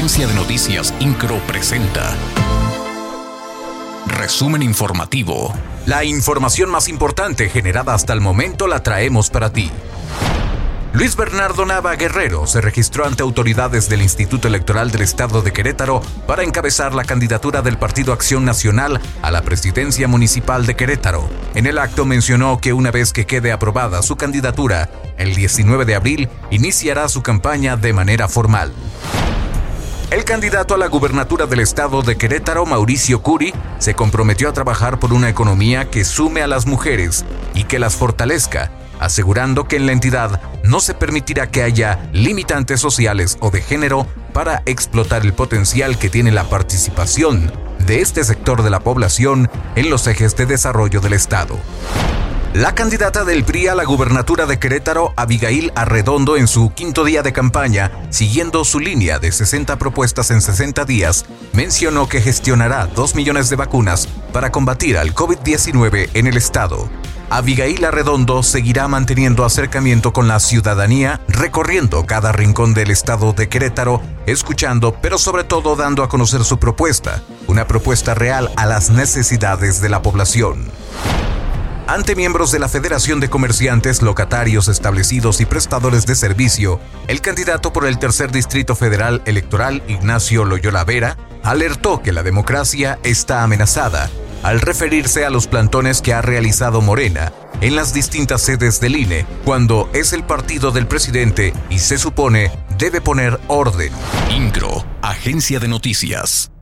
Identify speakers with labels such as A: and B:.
A: Agencia de Noticias Incro presenta Resumen informativo. La información más importante generada hasta el momento la traemos para ti. Luis Bernardo Nava Guerrero se registró ante autoridades del Instituto Electoral del Estado de Querétaro para encabezar la candidatura del Partido Acción Nacional a la presidencia municipal de Querétaro. En el acto mencionó que una vez que quede aprobada su candidatura, el 19 de abril iniciará su campaña de manera formal. El candidato a la gubernatura del estado de Querétaro, Mauricio Curi, se comprometió a trabajar por una economía que sume a las mujeres y que las fortalezca, asegurando que en la entidad no se permitirá que haya limitantes sociales o de género para explotar el potencial que tiene la participación de este sector de la población en los ejes de desarrollo del estado. La candidata del PRI a la gubernatura de Querétaro, Abigail Arredondo, en su quinto día de campaña, siguiendo su línea de 60 propuestas en 60 días, mencionó que gestionará 2 millones de vacunas para combatir al COVID-19 en el estado. Abigail Arredondo seguirá manteniendo acercamiento con la ciudadanía, recorriendo cada rincón del estado de Querétaro, escuchando, pero sobre todo dando a conocer su propuesta, una propuesta real a las necesidades de la población. Ante miembros de la Federación de Comerciantes, Locatarios Establecidos y Prestadores de Servicio, el candidato por el Tercer Distrito Federal Electoral, Ignacio Loyola Vera, alertó que la democracia está amenazada al referirse a los plantones que ha realizado Morena en las distintas sedes del INE, cuando es el partido del presidente y se supone debe poner orden. Incro, Agencia de Noticias.